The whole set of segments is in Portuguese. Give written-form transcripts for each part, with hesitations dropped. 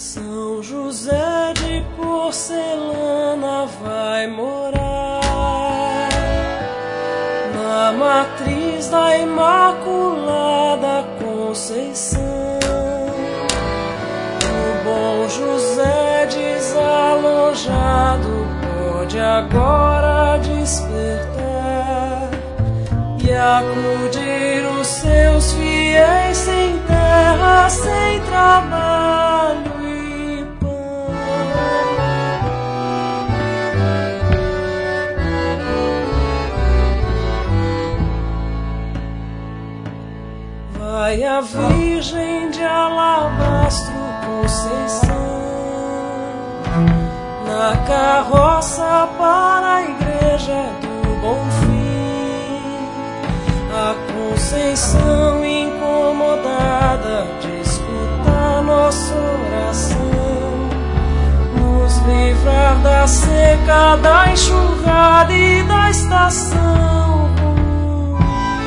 São José de porcelana vai morar na matriz da Imaculada Conceição. O bom José desalojado pode agora despertar e acudir os seus fiéis sem terra, sem trabalho e pão. Vai a Virgem de alabastro Conceição na carroça para a igreja do Bonfim. A Conceição incomodada de escutar nossa oração, nos livrar da seca, da enxurrada e da estação ruim.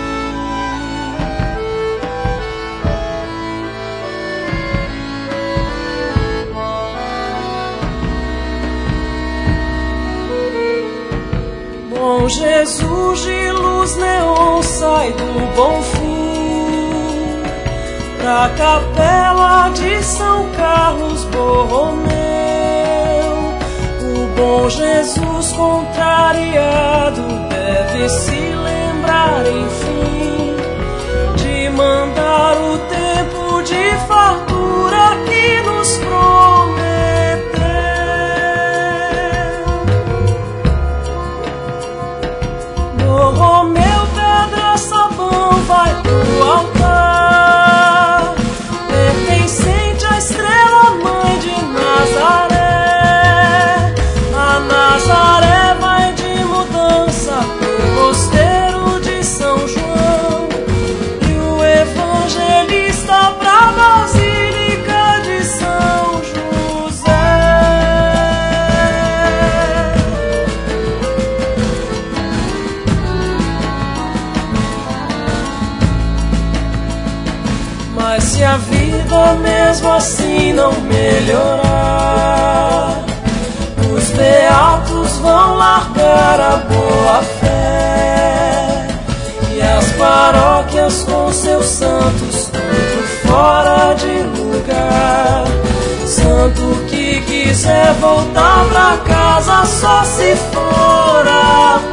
Bom Jesus de luz neon sai do Bonfim pra capela de São Carlos Borromeu. O bom Jesus contrariado deve se lembrar enfim de mandar o tempo de fartura que nos prometeu. Borromeu, pedra, sabão, vai pro altar, pertencente à estrela mãe de Nazaré. A Nazaré vai de mudança pro mosteiro de São João e o evangelista pra Basílica de São José. Mas se a vida mesmo assim não melhorar, os beatos vão largar a boa fé e as paróquias com seus santos tudo fora de lugar. Santo que quiser voltar pra casa só se for a